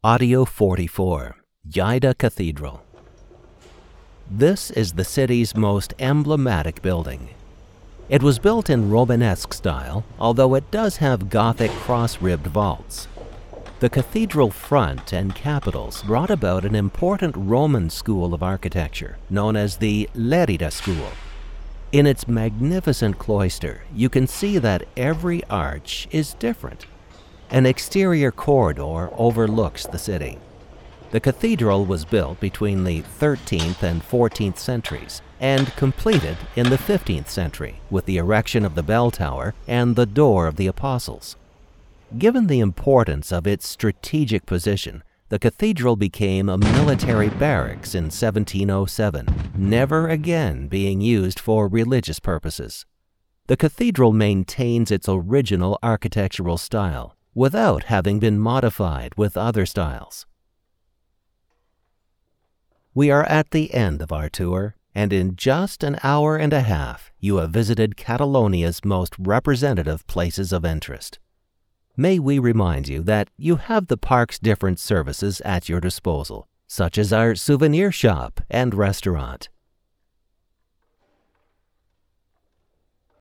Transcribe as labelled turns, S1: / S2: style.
S1: Audio 44, Lleida Cathedral. This is the city's most emblematic building. It was built in Romanesque style, although it does have Gothic cross-ribbed vaults. The cathedral front and capitals brought about an important Roman school of architecture, known as the Lerida School. In its magnificent cloister, you can see that every arch is different. An exterior corridor overlooks the city. The cathedral was built between the 13th and 14th centuries and completed in the 15th century with the erection of the bell tower and the Door of the Apostles. Given the importance of its strategic position, the cathedral became a military barracks in 1707, never again being used for religious purposes. The cathedral maintains its original architectural style, without having been modified with other styles. We are at the end of our tour, and in just an hour and a half, you have visited Catalonia's most representative places of interest. May we remind you that you have the park's different services at your disposal, such as our souvenir shop and restaurant.